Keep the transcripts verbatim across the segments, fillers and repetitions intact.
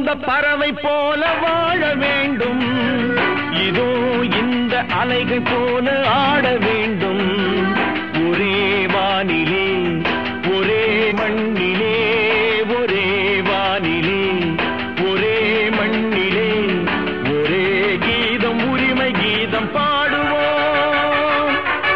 அந்த பறவை போல வாழ வேண்டும், இதோ இந்த அலைகள் போல ஆட வேண்டும். ஒரே வானிலே ஒரே மண்ணிலே, ஒரே வானிலே ஒரே மண்ணிலே, ஒரே கீதம் உரிமை கீதம் பாடுவோம்.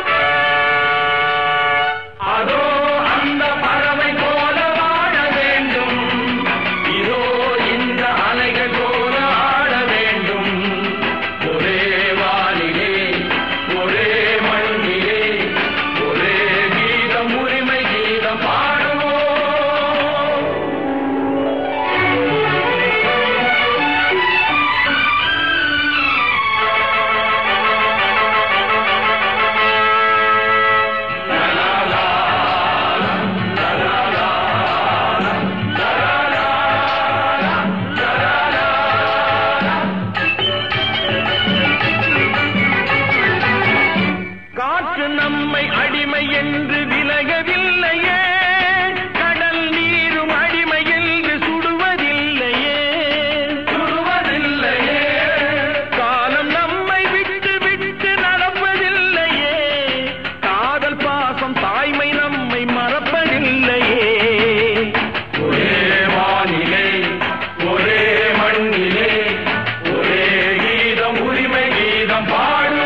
அதோ அந்த பறவை போல வாழ வேண்டும், இதோ இந்த அலைகள் போல ஆட வேண்டும். ஒரே வானிலே ஒரே மண்ணிலே, ஒரே கீதம் உரிமை கீதம் பாடுவோம். காற்று நம்மை அடிமை என்று விலகவில்லையே, கடல் நீரும் அடிமை என்று சுடுவதில்லையே, சுடுவதில்லையே. காலம் நம்மை விட்டு விட்டு நடப்பதில்லையே, காதல் பாசம் தாய்மை நம்மை மறப்பதில்லையே. ஒரே வானிலே ஒரே மண்ணிலே, ஒரே கீதம் உரிமை கீதம் பாடுவோம்.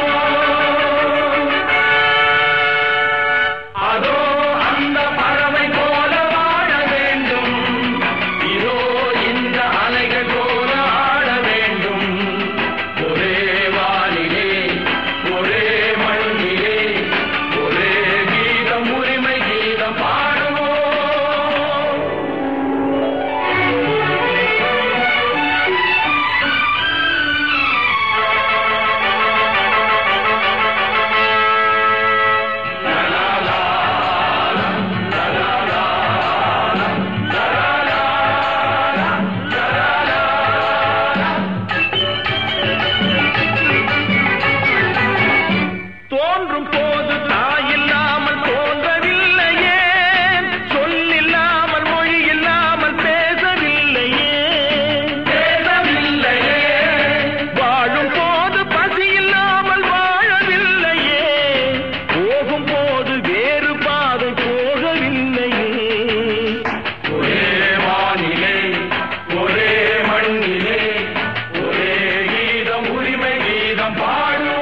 அதோ அந்த பறவை போல வாழ வேண்டும், இதோ இந்த அலைகள் போல ஆட வேண்டும். ஒரே வானிலே ஒரே மண்ணிலே, ஒரே கீதம் உரிமை கீதம் பாடுவோம். தோன்றும் போது தாயில்லாமல் தோன்றவில்லையே, சொல்லில்லாமல் மொழி இல்லாமல் பேசவில்லையே, பேசவில்லையே. வாழும் போது பசி இல்லாமல் வாழவில்லையே, போகும் போது வேறு பாதை போகவில்லையே. ஒரே வானிலே ஒரே மண்ணிலே, ஒரே கீதம் உரிமை கீதம் பாடுவோம்.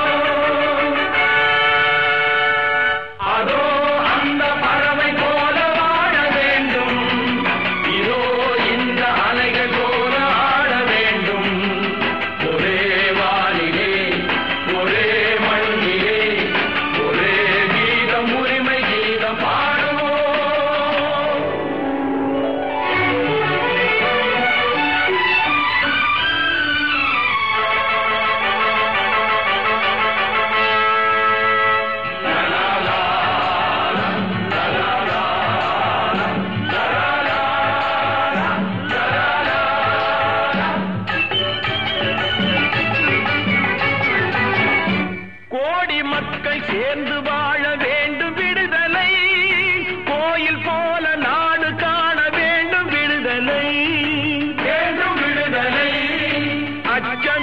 அதோ அந்த பறவை போல வாழ வேண்டும், இதோ இந்த அலைகள் போல ஆட வேண்டும். ஒரே வானிலே ஒரே மண்ணிலே, ஒரே கீதம் உரிமை கீதம் பாடுவோம். கோடி மக்கள் சேர்ந்து வாழ வேண்டும் விடுதலை, கோயில் போல நாடு காண வேண்டும் விடுதலை, வேண்டும் விடுதலை. அச்ச